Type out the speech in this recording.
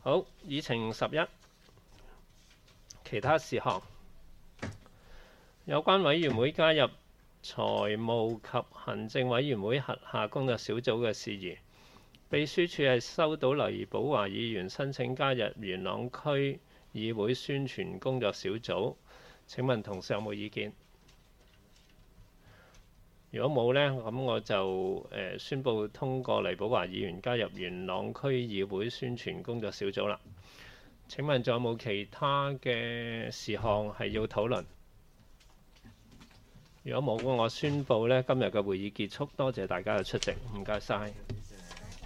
好，議程11，其他事項。有關委員會加入財務及行政委員會轄下工作小組嘅事宜，秘書處係收到黎寶華議員申請加入元朗區議會宣傳工作小組。請問同事有冇意見？如果冇呢，咁我就宣布通過黎寶華議員加入元朗區議會宣傳工作小組啦。請問仲有冇其他嘅事項係要討論？如果冇，我宣布呢今日嘅會議結束。多謝大家嘅出席，唔該晒。